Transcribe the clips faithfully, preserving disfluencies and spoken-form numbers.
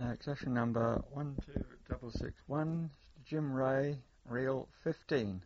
accession number one two six six one, Jim Ray, reel fifteen.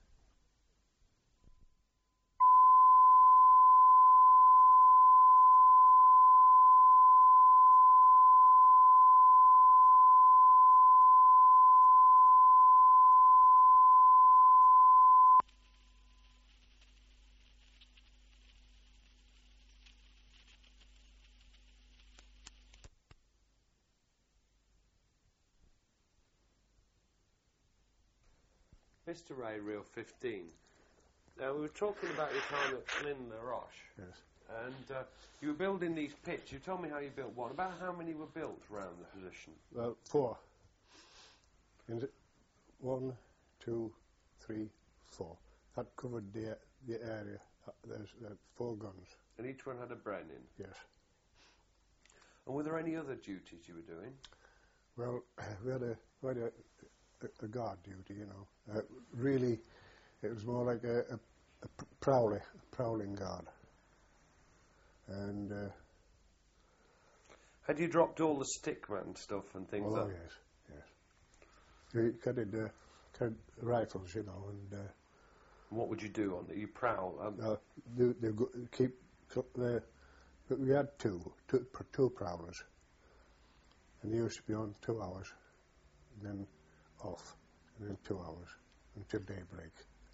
Mister Ray, reel fifteen. Now, we were talking about your time at Flynn La Roche. Yes. And uh, you were building these pits. You told me how you built one. About how many were built around the position? Well, four. In the one, two, three, four. That covered the the area. Uh, there's uh, four guns. And each one had a Brennan? Yes. And were there any other duties you were doing? Well, we had a, we had a, a, a guard duty, you know. Uh, really, it was more like a, a, a prowler, a prowling guard. And uh, had you dropped all the stickman stuff and things oh, like that? Oh, yes, yes. We carried, uh, carried rifles, you know, and... Uh, and what would you do on it? You prowl? Um, uh, they, they go, keep... Uh, we had two, two, two prowlers. And they used to be on two hours, and then off, and then two hours, until daybreak.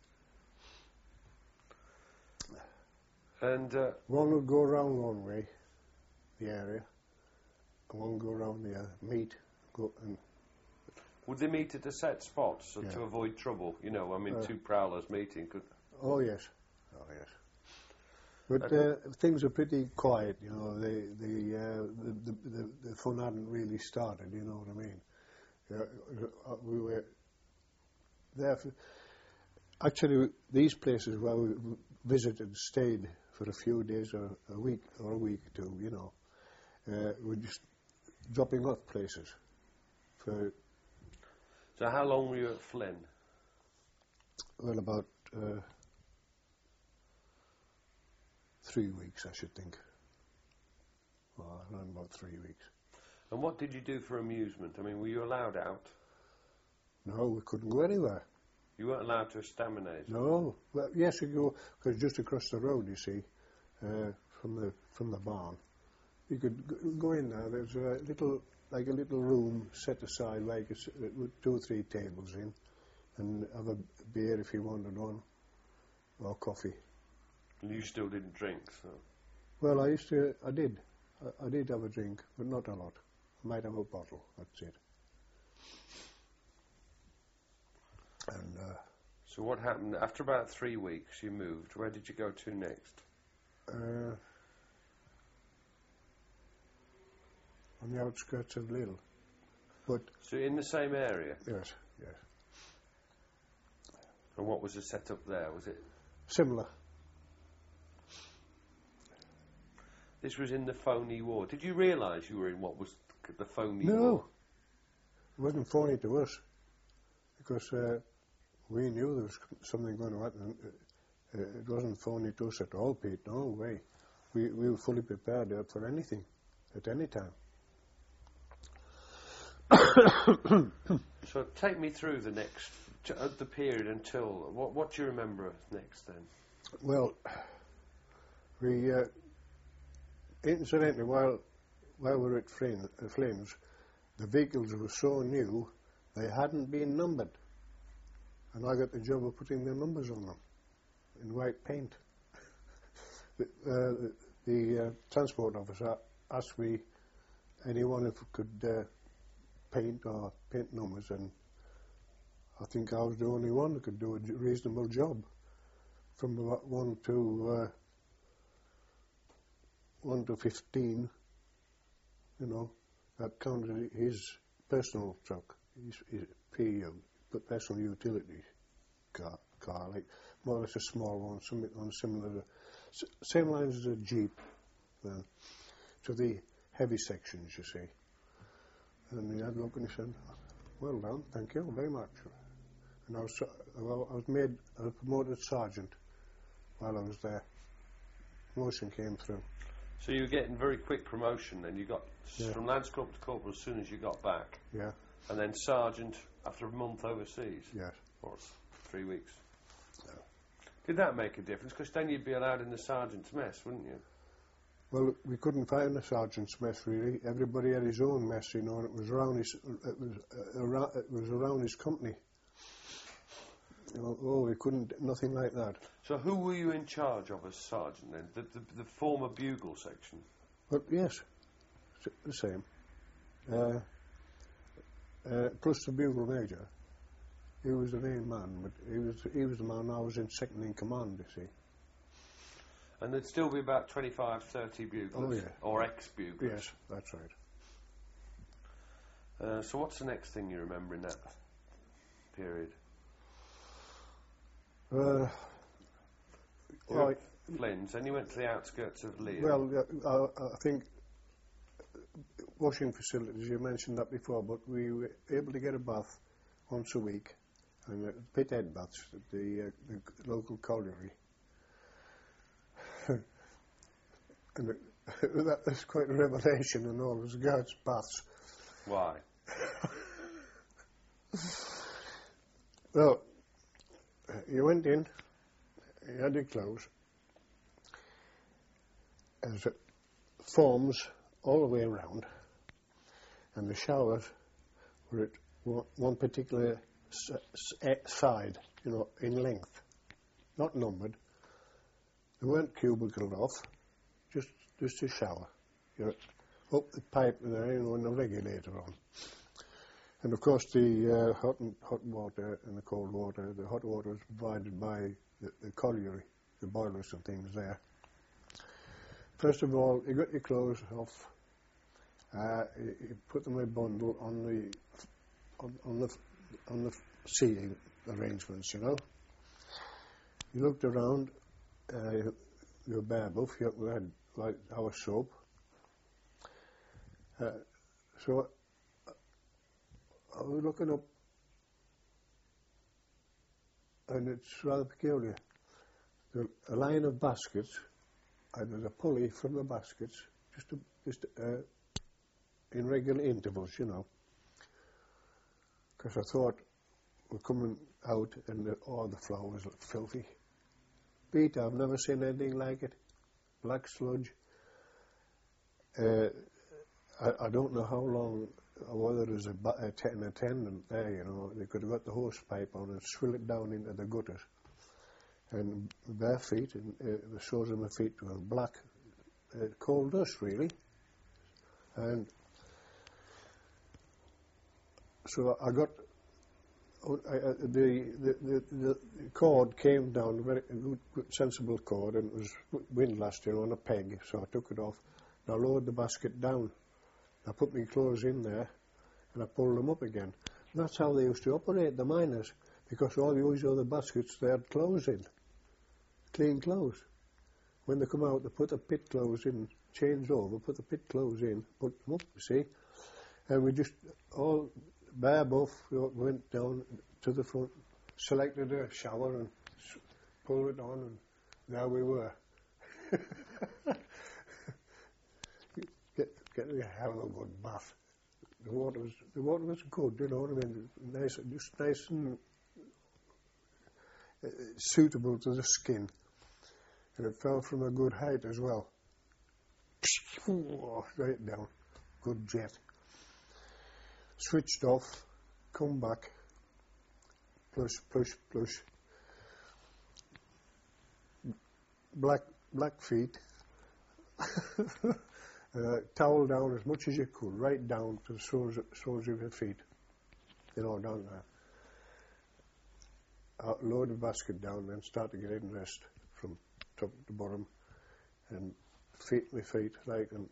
And uh, one would go around one way, the area, and one would go around the other, meet, go and... Would they meet at a set spot so Yeah. to avoid trouble? You know, I mean, Uh, two prowlers meeting could... Oh, yes. Oh, yes. But uh, things were pretty quiet, you know. The the, uh, the, the, the the fun hadn't really started, you know what I mean? Uh, we were there for... Actually, these places where we visited, stayed for a few days or a week or a week or two, you know, uh, we're just dropping off places. For So how long were you at Flynn? well, about uh, three weeks, I should think. Well, around about three weeks. And what did you do for amusement? I mean, were you allowed out? No, we couldn't go anywhere. You weren't allowed to estaminate? No. Well, yes, you go, because just across the road, you see, uh, from the from the barn, you could g- go in there. There's a little, like a little room set aside, like a s with two or three tables in, and have a beer if you wanted one, or coffee. And you still didn't drink, so... Well, I used to, I did. I, I did have a drink, but not a lot. I might have a bottle, that's it. And, uh, So what happened? After about three weeks, you moved. Where did you go to next? uh, on the outskirts of Lille. But, So in the same area? yes, yes. And what was the setup there? Was it... Similar. This was in the phony war. Did you realise you were in what was the phony No. war? It wasn't phony to us, because uh, we knew there was something going to happen. Uh, it wasn't phony to us at all, Pete, no way. We, we were fully prepared uh, for anything, at any time. So take me through the next, t- uh, the period until, what, what do you remember next then? Well, we, uh, incidentally, while, while we were at Flin, uh, Flynn's, the vehicles were so new, they hadn't been numbered. And I got the job of putting the numbers on them in white paint. the uh, the uh, transport officer asked me, anyone if could uh, paint or paint numbers, and I think I was the only one who could do a reasonable job. From about one to uh, one to fifteen, you know, that counted his personal truck, his, his P U, but personal utility car, car, like more or less a small one, something on similar, s same lines as a Jeep, then, to the heavy sections, you see. And he had a look and he said, "Well done, thank you very much." And I was, well, I was made, I was promoted sergeant while I was there. Promotion came through. So you were getting very quick promotion then. You got Yeah. from Lance Corporal to Corporal as soon as you got back. Yeah, And then Sergeant after a month overseas. yes. Or three weeks. Yeah. Did that make a difference? Because then you'd be allowed in the sergeant's mess, wouldn't you? Well, we couldn't find a sergeant's mess really. Everybody had his own mess, you know, and it was around his, it was uh, around, it was around his company. You know, oh, we couldn't, nothing like that. So who were you in charge of as sergeant then? The, the, the former bugle section? But yes, s- the same. Uh, uh, plus the bugle major. He was the main man, but he was he was the man I was in second in command, you see. And there'd still be about twenty-five, thirty buglers? Oh, yeah. Or ex-buglers? Yes, that's right. Uh, so what's the next thing you remember in that period? Uh, Well, I, Flynn's, and you went to the outskirts of Lyon. well, uh, I, I think washing facilities, you mentioned that before, but we were able to get a bath once a week, and uh, pit head baths at the, uh, the local colliery. And it, that was quite a revelation in all those guards' baths. Why? Well, you went in, you had your clothes, there's uh, forms all the way around, and the showers were at one, one particular s- s- eh, side, you know, in length, not numbered. They weren't cubicled off, just just a shower. You're up the pipe there, you know, and the regulator on. And of course, the uh, hot and hot water and the cold water. The hot water was provided by the, the colliery, the boilers and things there. First of all, you got your clothes off. Uh, you, you put them in a bundle on the on, on the on the seating arrangements. You know. You looked around. Uh, you, you were bare buff. You had like our soap. Uh, so. I was looking up, and it's rather peculiar. The, a line of baskets, and there's a pulley from the baskets, just, to, just uh, in regular intervals, you know. Because I thought we're coming out, and the, all the flowers look filthy. Pete, I've never seen anything like it. Black sludge. Uh, I, I don't know how long. Whether there's a, bu- a t- an attendant there, you know, they could have got the hose pipe on and swill it down into the gutters. And bare feet, and uh, the soles of my feet were black, uh, coal dust, really. And so I got, I, I, the, the, the, the cord came down, a very a good, good, sensible cord, and it was windlassed, you know, on a peg, so I took it off, and I lowered the basket down. I put my clothes in there and I pulled them up again. And that's how they used to operate, the miners, because all these other baskets, they had clothes in, clean clothes. When they come out, they put the pit clothes in, change over, put the pit clothes in, put them up, you see. And we just all bare buff, went down to the front, selected a shower and pulled it on, and there we were. Get a hell of a good bath. The water was the water was good, you know what I mean? Nice, just nice and uh, suitable to the skin, and it fell from a good height as well. Right down, good jet. Switched off, come back. Plush, plush, plush. Black, black feet. Uh, towel down as much as you could, right down to the soles, soles of your feet, you know, down there. Uh, load the basket down, then start to get in rest from top to bottom, and feet my feet, like, and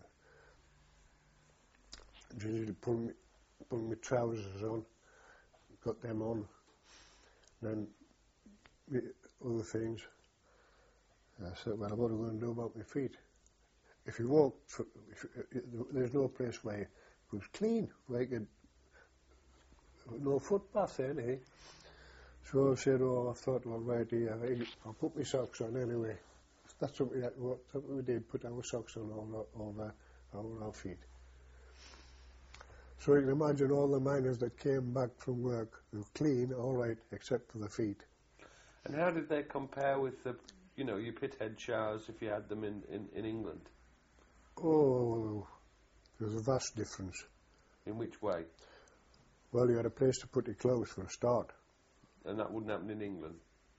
usually pull me, pull my trousers on, got them on, then the other things. I said, well, what am I going to do about my feet? If you walk, if you, there's no place where it was clean, like a, no footpath anyway. So I said, oh, I thought, well, right here, I'll put my socks on anyway. that's what we, had, what, what we did, put our socks on over, over, over our feet. So you can imagine all the miners that came back from work, they were clean, all right, except for the feet. And how did they compare with the, you know, your pithead showers if you had them in, in, in England? Oh, there's a vast difference. In which way? Well, you had a place to put your clothes for a start. And that wouldn't happen in England?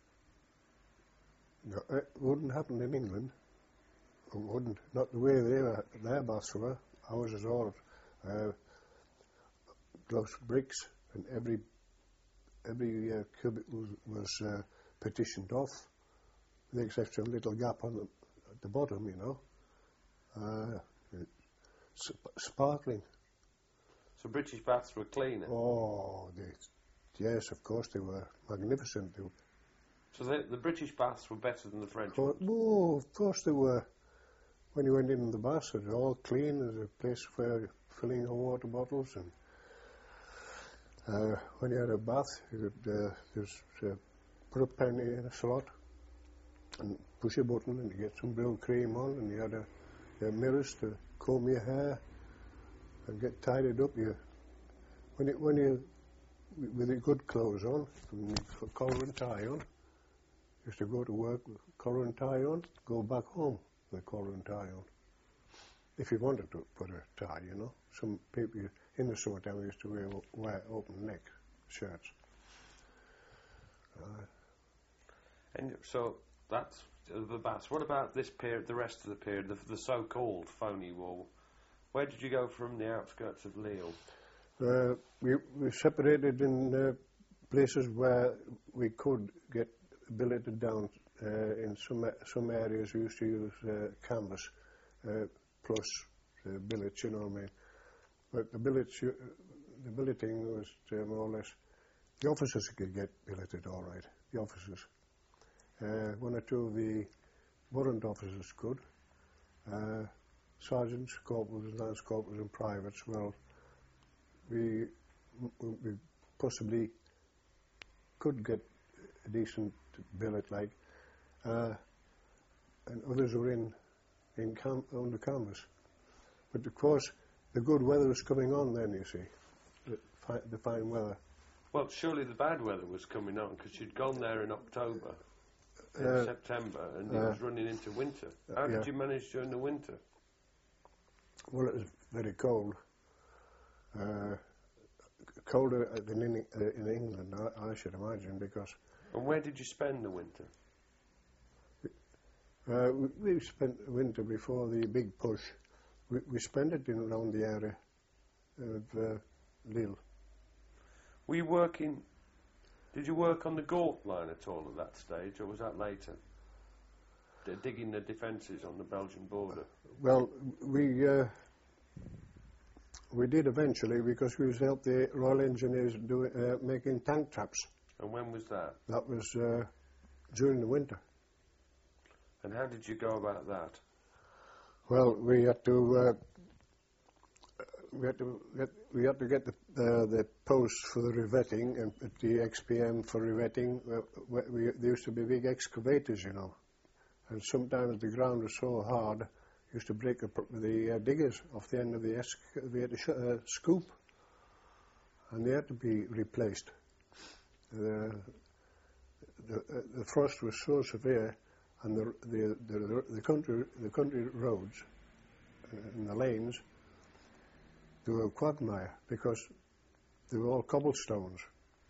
No, it wouldn't happen in England. It wouldn't. Not the way they were, their baths were. Ours is all uh, gloss bricks, and every every uh, cubicle was, was uh, partitioned off, with the exception of a little gap on the, at the bottom, you know. Uh, sp- sparkling. So British baths were cleaner? Oh, they, yes, of course they were magnificent. They were. So they, the British baths were better than the French Oh, ones? no, of course they were. When you went in the baths, it was all clean. There's a place for filling your water bottles, and uh, when you had a bath, you could uh, just uh, put a penny in a slot and push a button, and you get some blue cream on, and you had a, your mirrors to comb your hair and get tidied up. You, when you, when you, with your good clothes on, with collar and tie on, used to go to work with collar and tie on, go back home with collar and tie on. If you wanted to put a tie, you know. Some people in the summertime used to wear, wear open neck shirts. Uh, and so that's uh, the baths. What about this period, the rest of the period, the, the so-called phony war? Where did you go from the outskirts of Lille? uh, we, we separated in uh, places where we could get billeted down. Uh, in some some areas we used to use uh, canvas uh, plus uh, billets, you know what I mean. But the billets, uh, the billeting was uh, more or less, the officers could get billeted all right, the officers. Uh, one or two of the warrant officers could. Uh, sergeants, corporals, lance corporals and privates, well, we, we possibly could get a decent billet like, uh, and others were in, in cam- on the canvas. But of course, the good weather was coming on then, you see, the, fi- the fine weather. Well, surely the bad weather was coming on, because you'd gone there in October, in Uh, September, and uh, it was running into winter. How yeah. did you manage during the winter? Well, it was very cold. Uh, colder than in, uh, in England, I, I should imagine, because And where did you spend the winter? uh, we, we spent the winter before the big push. We, we spent it in around the area of uh, Lille. Were you working, did you work on the Gort line at all at that stage, or was that later? D- digging the defences on the Belgian border? Well, we uh, we did eventually, because we was helped the Royal Engineers do, uh, making tank traps. And when was that? That was uh, during the winter. And how did you go about that? Well, we had to uh, we had to get we had to get the uh, the posts for the revetting and put the X P M for revetting. Uh, we, we, there used to be big excavators, you know, and sometimes the ground was so hard, used to break the, the uh, diggers off the end of the excavator sh- uh, scoop, and they had to be replaced. Uh, the uh, the frost was so severe, and the the the, the country the country roads uh, and the lanes, they were a quagmire because they were all cobblestones.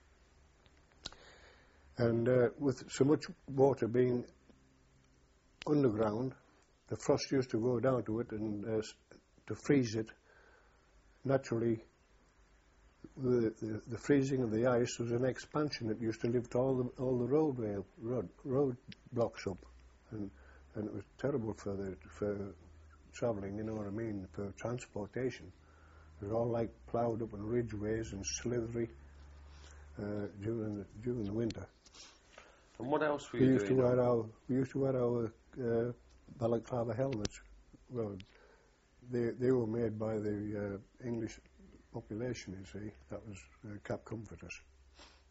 And uh, with so much water being underground, the frost used to go down to it and uh, to freeze it. Naturally, the, the, the freezing of the ice was an expansion. It used to lift all the all the roadway road road blocks up, and and it was terrible for the for travelling. You know what I mean? For transportation, it was all like ploughed up in ridgeways and slithery uh, during the during the winter. And what else were We you used to doing? wear our we used to wear our uh, balaclava helmets. Well, they they were made by the uh, English population, you see. That was uh, Cap Comforters.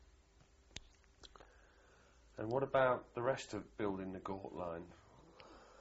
And what about the rest of building the Gort line?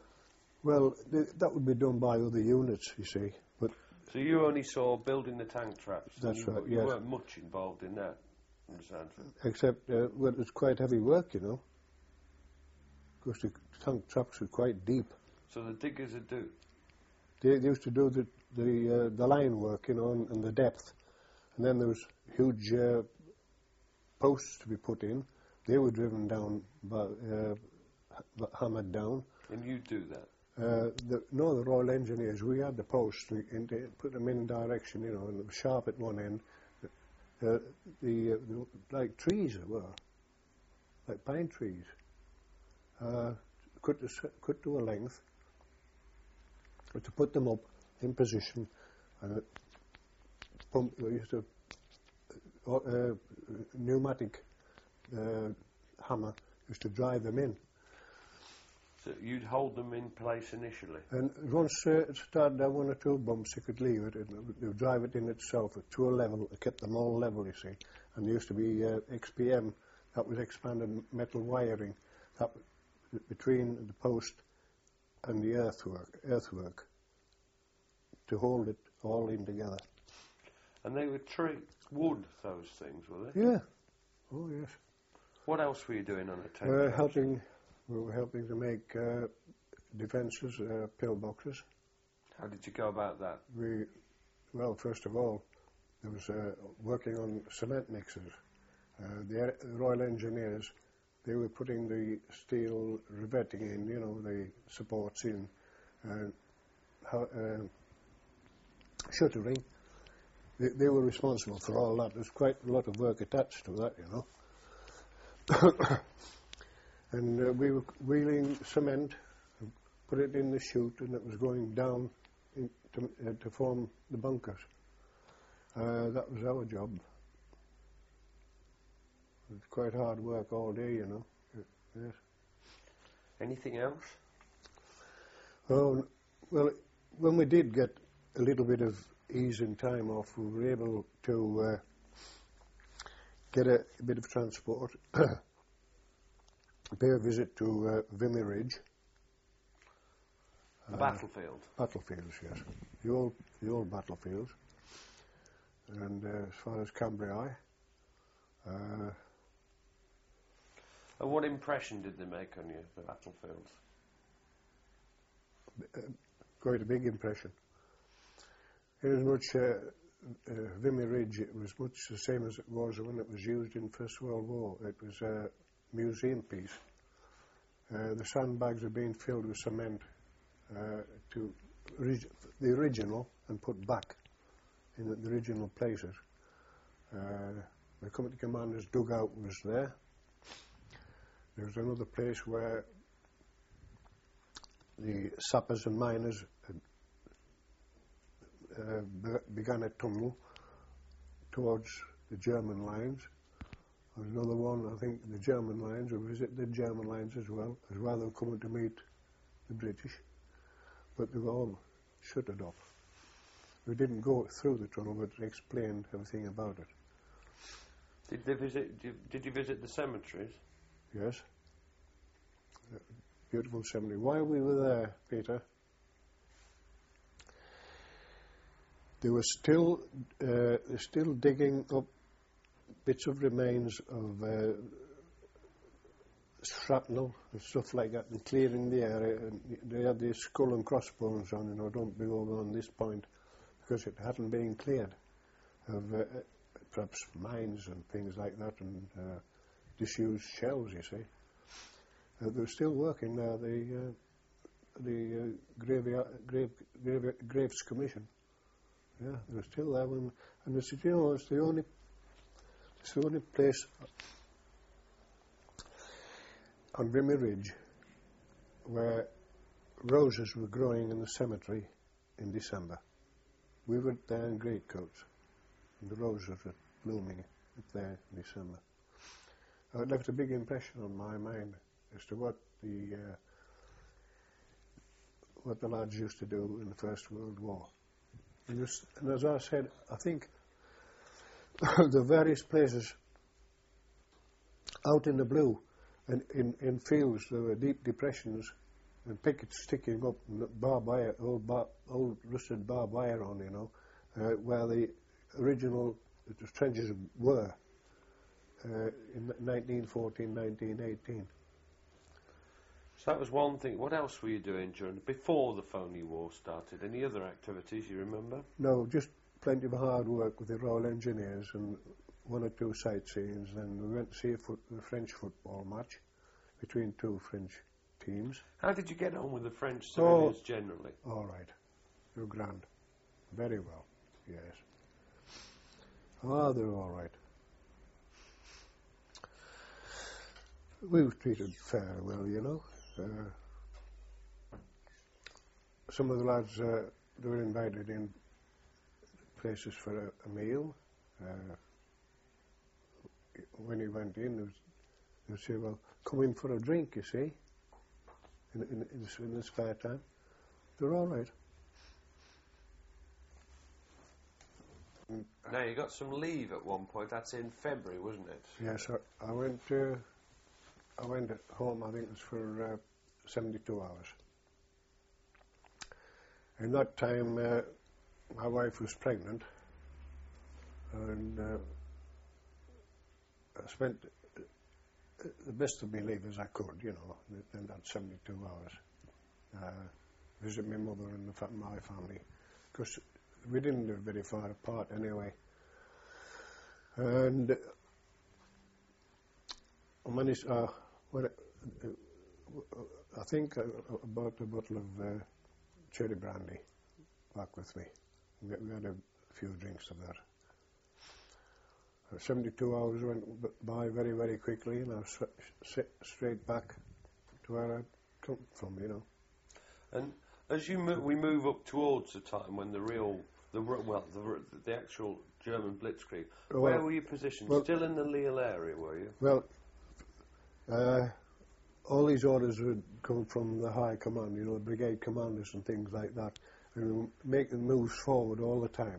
Well, th- that would be done by other units, you see. But So you only saw building the tank traps. That's you, right, You yes. weren't much involved in that, from the sound of it. except, uh, well, it was quite heavy work, you know. Because the tank traps were quite deep. So the diggers would do. They, they used to do the the, uh, the line work, you know, and, and the depth. And then there was huge uh, posts to be put in. They were driven down, by, uh, h- hammered down. And you do that. Uh, the, no, the Royal Engineers, we had the posts, we, in, they put them in direction, you know, and it was sharp at one end. Uh, the, uh, the like trees they were, like pine trees. Uh, cut, to, s- cut to a length, but to put them up in position, and uh, pump, we used to, uh, uh, pneumatic uh, hammer used to drive them in. So you'd hold them in place initially. And once uh, it started down one or two bumps, you could leave it, and it would drive it in itself to a level. It kept them all level, you see. And there used to be uh, X P M, that was expanded metal wiring, that w- between the post and the earthwork, earthwork, to hold it all in together. And they were tree wood, those things, were they? Yeah. Oh yes. What else were you doing on the tank? Uh, traps? helping, we were helping to make uh, defences, uh, pillboxes. How did you go about that? We, well, first of all, there was uh, working on cement mixers. Uh, the Royal Engineers, they were putting the steel riveting in, you know, the supports in, and how, uh, shuttering. They, they were responsible for all that. There's quite a lot of work attached to that, you know. And uh, we were wheeling cement, and put it in the chute, and it was going down in to, uh, to form the bunkers. Uh, that was our job. It was quite hard work all day, you know. Yes. Anything else? Oh, well, when we did get a little bit of ease in time off, we were able to uh, get a, a bit of transport, pay a visit to uh, Vimy Ridge. The Uh, battlefield. Battlefields, yes. The old, the old battlefields. And uh, as far as Cambrai, uh, And what impression did they make on you, the battlefields? quite a big impression. It was much, uh, uh, Vimy Ridge, it was much the same as it was when it was used in First World War. It was a museum piece. Uh, the sandbags are being filled with cement uh, to orig- the original and put back in the, the original places. Uh, the company commander's dugout was there. There was another place where the sappers and miners had uh, be- began a tunnel towards the German lines. There was another one, I think, the German lines. We visited the German lines as well, as well. They were coming to meet the British, but they were all shuttered off. We didn't go through the tunnel, but explained everything about it. Did they visit? Did you, did you visit the cemeteries? Yes. Uh, Beautiful cemetery. While we were there, Peter, they were still uh, they're still digging up bits of remains of uh, shrapnel and stuff like that, and clearing the area. And they had these skull and crossbones on, you know, don't be over on this point, because it hadn't been cleared of uh, perhaps mines and things like that, and uh, disused shells, you see. Uh, they were still working there, the uh, the uh, graveyard, grave, grave, Graves Commission. Yeah, they were still there. When, and they said, you know, it's the only, it's the only place on Vimy Ridge where roses were growing in the cemetery in December. We were there in greatcoats, and the roses were blooming up there in December. Uh, it left a big impression on my mind as to what the uh, what the lads used to do in the First World War. And, this, and as I said, I think the various places out in the blue and in, in fields, there were deep depressions and pickets sticking up, and barbed wire, old, bar, old rusted barbed wire on, you know, uh, where the original the trenches were uh, in nineteen fourteen, nineteen eighteen. So that was one thing. What else were you doing during before the phony war started? Any other activities you remember? No, just plenty of hard work with the Royal Engineers and one or two sightseeings. Then we went to see a, foot, a French football match between two French teams. How did you get on with the French civilians oh, generally? All right. They were grand. Very well, yes. Ah, they were all right. We were treated fairly well, you know. Uh, some of the lads, uh, they were invited in places for a, a meal. Uh, when he went in, they would, they would say, well, come in for a drink, you see, in, in, in, the, in the spare time. They're all right. Now, you got some leave at one point. That's in February, wasn't it? Yes, I, I went uh, I went home, I think it was for uh, seventy-two hours. In that time, uh, my wife was pregnant, and uh, I spent the best of my leave as I could, you know, in that seventy-two hours. Uh, visit my mother and the fa- my family, because we didn't live very far apart anyway. And I managed, uh, well, uh, I think uh, about a bottle of uh, cherry brandy back with me. We, we had a few drinks of that. Uh, seventy-two hours went b- by very, very quickly, and I was s- straight back to where I'd come from, you know. And as you mo- we move up towards the time when the real, the r- well, the, the actual German blitzkrieg, well, where were you positioned? well, Still in the Lille area, were you? Well, uh, all these orders would come from the high command, you know, brigade commanders and things like that, and we were making moves forward all the time.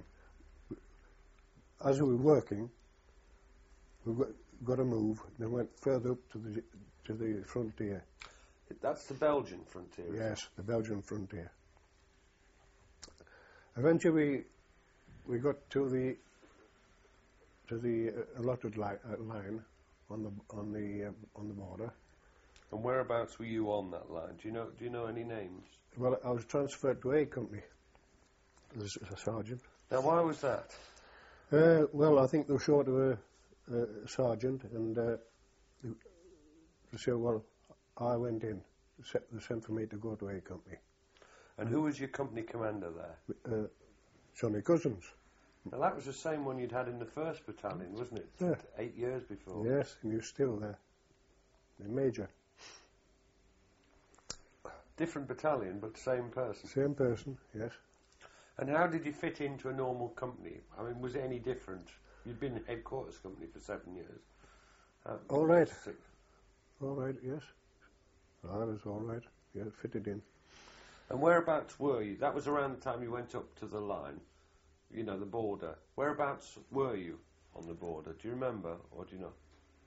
As we were working, we got, got a move, then went further up to the to the frontier. That's the Belgian frontier. Yes, the Belgian frontier. Eventually, we, we got to the to the uh, allotted li- uh, line on the on the uh, on the border. And whereabouts were you on that line? Do you know? Do you know any names? Well, I was transferred to A Company as a sergeant. Now, why was that? Uh, well, I think they were short of a, a sergeant, and uh, they, they said, well, I went in. They sent for me to go to A Company. And who was your company commander there? Uh, Johnny Cousins. Now, that was the same one you'd had in the first battalion, wasn't it? Yeah. Eight years before. Yes, and you're still there. The major. Different battalion, but same person. Same person, yes. And how did you fit into a normal company? I mean, was it any different? You'd been headquarters company for seven years. Um, All right. Six. All right, yes. I was all right. Yeah, fitted in. And whereabouts were you? That was around the time you went up to the line, you know, the border. Whereabouts were you on the border? Do you remember, or do you know?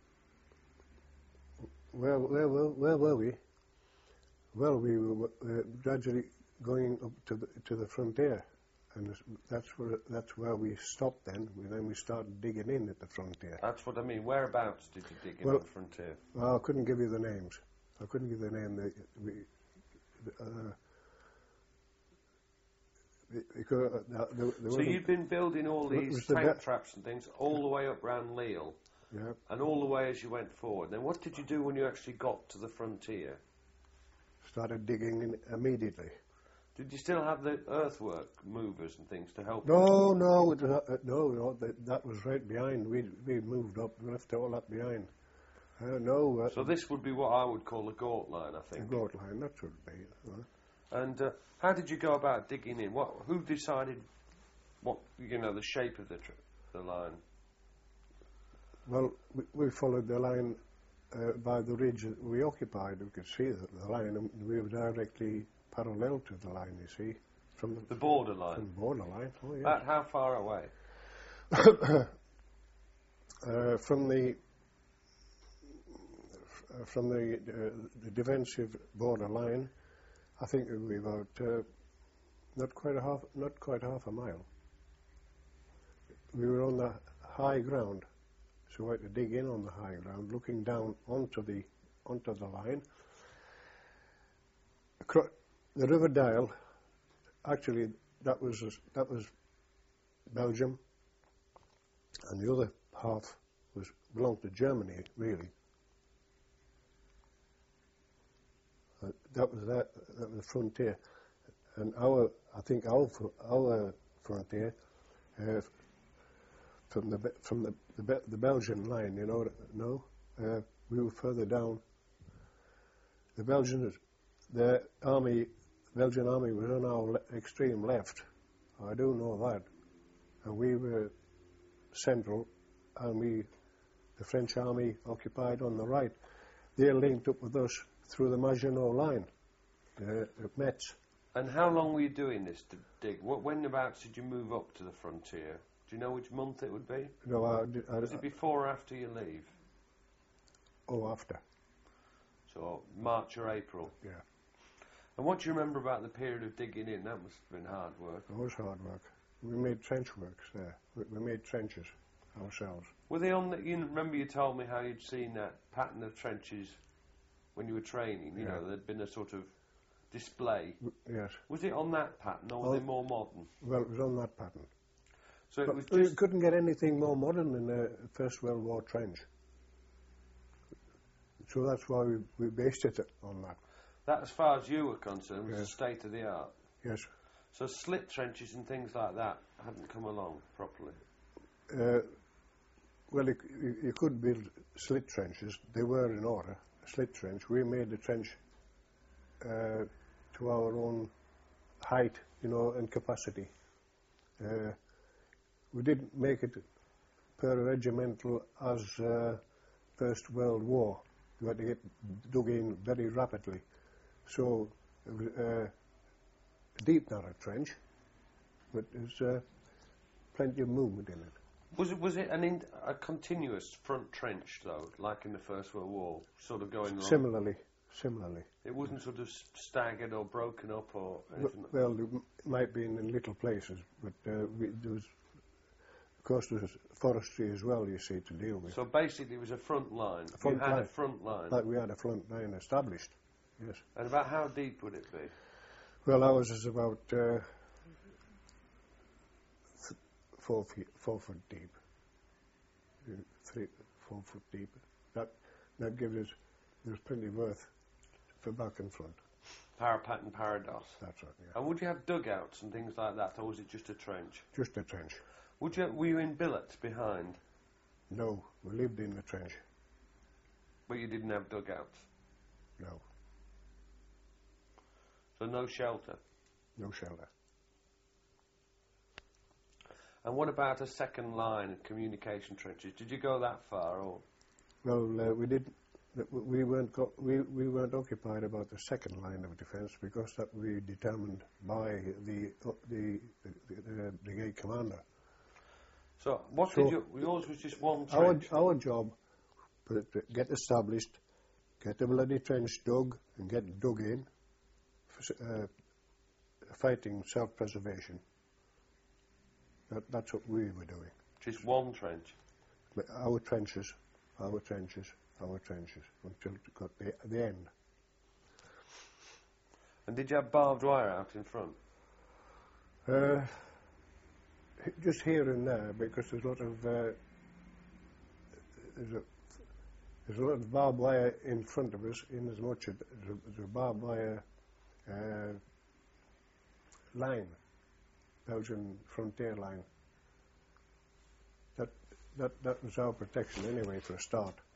Where, where, where, where were we? Well, we were uh, gradually going up to the to the frontier, and that's where that's where we stopped. Then, we, then we started digging in at the frontier. That's what I mean. Whereabouts did you dig in Well, on the frontier? Well, I couldn't give you the names. I couldn't give the name. They, we, uh, because uh, there, there So you'd been building all these the tank be- traps and things all the way up round Lille, yeah. and all the way as you went forward. Then what did you do when you actually got to the frontier? Started digging in immediately. Did you still have the earthwork movers and things to help? No, no, it was, uh, no, no. That, that was right behind. We we moved up. We left all that behind. Uh, no. Uh, So this would be what I would call a gaunt line, I the think. goat line. That should be. Uh, And uh, how did you go about digging in? What? Who decided what? You know, the shape of the tr- the line. well, we, we followed the line uh, by the ridge that we occupied. We could see the, the line, and we were directly parallel to the line. You see, from the, The border line. from the border line. Oh, yes. About how far away? uh, from the uh, from the uh, the defensive border line, I think it would be about uh, not quite a half, not quite half a mile. We were on the high ground, so we had to dig in on the high ground, looking down onto the onto the line. Acro- the River Dial, actually, that was that was Belgium, and the other half was belonged to Germany, really. Uh, that was that, that was the frontier, and our I think our fr- our frontier uh, from the Be- from the the, Be- the Belgian line, you know, no, uh, we were further down. The Belgians, the army, Belgian army was on our le- extreme left. I do know that, and we were central, and we, the French army, occupied on the right. They linked up with us through the Maginot line uh, at Metz. And how long were you doing this to dig? What, when about did you move up to the frontier? Do you know which month it would be? No, I, did- I, Was it before or after you leave? oh, after, So March or April? yeah. And what do you remember about the period of digging in? That must have been hard work. It was hard work. We made trench works there. We, we made trenches ourselves. Were they on the, you remember you told me how you'd seen that pattern of trenches when you were training, you Yeah. know, there'd been a sort of display. W- Yes. Was it on that pattern or were Oh. they more modern? Well, it was on that pattern. So it But was we just, couldn't get anything more modern than the First World War trench. So that's why we, we based it on that. that as far as you were concerned was Yes. the state of the art. Yes. So slit trenches and things like that hadn't come along properly. Uh, well, you, you, you could build slit trenches. They were in order. A slit trench. We made the trench uh, to our own height, you know, and capacity. Uh, we didn't make it per regimental as uh, First World War. You had to get dug in very rapidly. So it was uh, a deep, narrow trench, but there's uh, plenty of movement in it. Was it was it an in, a continuous front trench though, like in the First World War, sort of going along? Similarly, similarly. It wasn't sort of s- staggered or broken up or W- anything. like- Well, it m- might be in, in little places, but uh, we, there was, of course, there was forestry as well, you see, to deal with. So basically, it was a front line. A front you had line. a front line. Like we had a front line established, yes. And about how deep would it be? Well, ours is about uh, th- four feet, four foot deep, Uh, three, four foot deep. That that gives us there's plenty of earth for back and front. Parapet and parados. That's right. Yeah. And would you have dugouts and things like that, or was it just a trench? Just a trench. Would you? Were you in billets behind, No, we lived in the trench. but you didn't have dugouts? No, So no shelter. no shelter. And what about a second line of communication trenches? Did you go that far, or Well, uh, we didn't. We weren't. Co- we we weren't occupied about the second line of defence because that we determined by the uh, the, the, the brigade commander. so? What So- did you? Yours was just one Our trench. our job was to get established, get the bloody trench dug, and get dug in. For, s- uh, fighting self-preservation. That, that's what we were doing. Just one trench. But our trenches, our trenches, our trenches, until it got the, the end. And did you have barbed wire out in front? Uh, h- just here and there, because there's a lot of uh, there's a there's a lot of barbed wire in front of us, in as much as there's a, there's a barbed wire uh, line, Belgian frontier line. That that that was our protection anyway for a start.